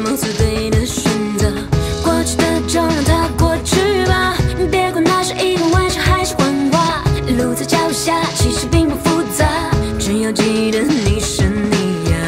么最对的选择？过去的就让它过去吧，别管那是一个玩笑还是谎话。路在脚下，其实并不复杂，只要记得你是你呀。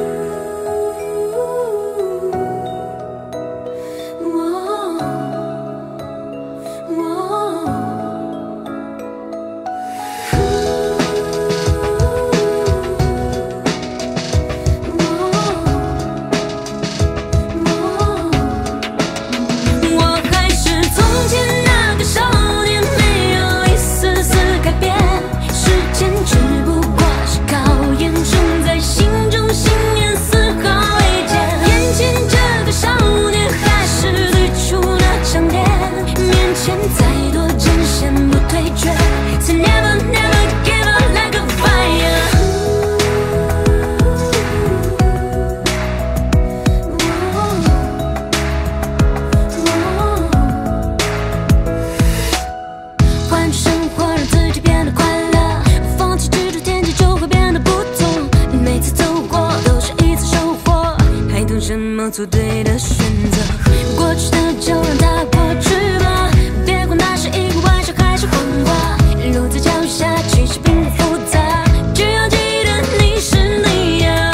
什么做对的选择？过去的就让它过去吧，别管那是一个玩笑还是谎话。路在脚下，其实并不复杂，只要记得你是你呀。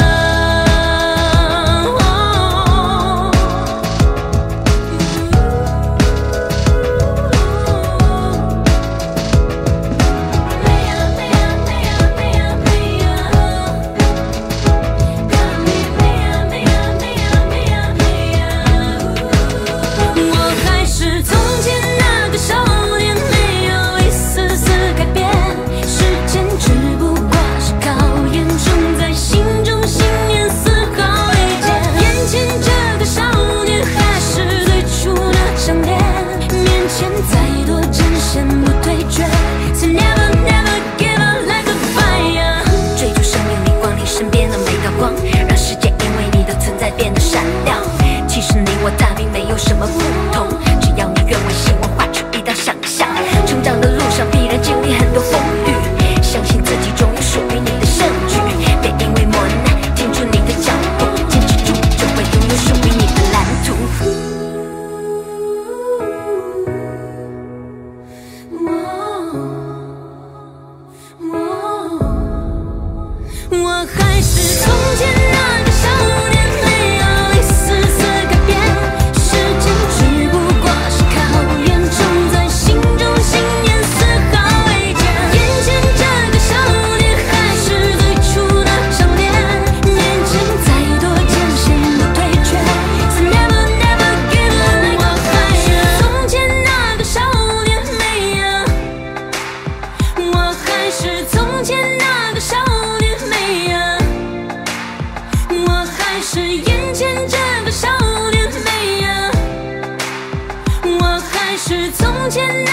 它并没有什么不同，只要你愿为希望画出一道想象。成长的路上必然经历很多风雨，相信自己终有属于你的胜局。别因为磨难停住你的脚步，坚持住就会拥有属于你的蓝图。我还是从前那个少年，没有一丝丝改变。时间只不过是考验，种在心中信念丝毫未减。眼前这个少年还是最初的少年，面前再多艰险不退却。So never never give up。我还是从前那个少年，没呀。我还是从前那个少年。我还是眼前这个少年，美呀！我还是从前。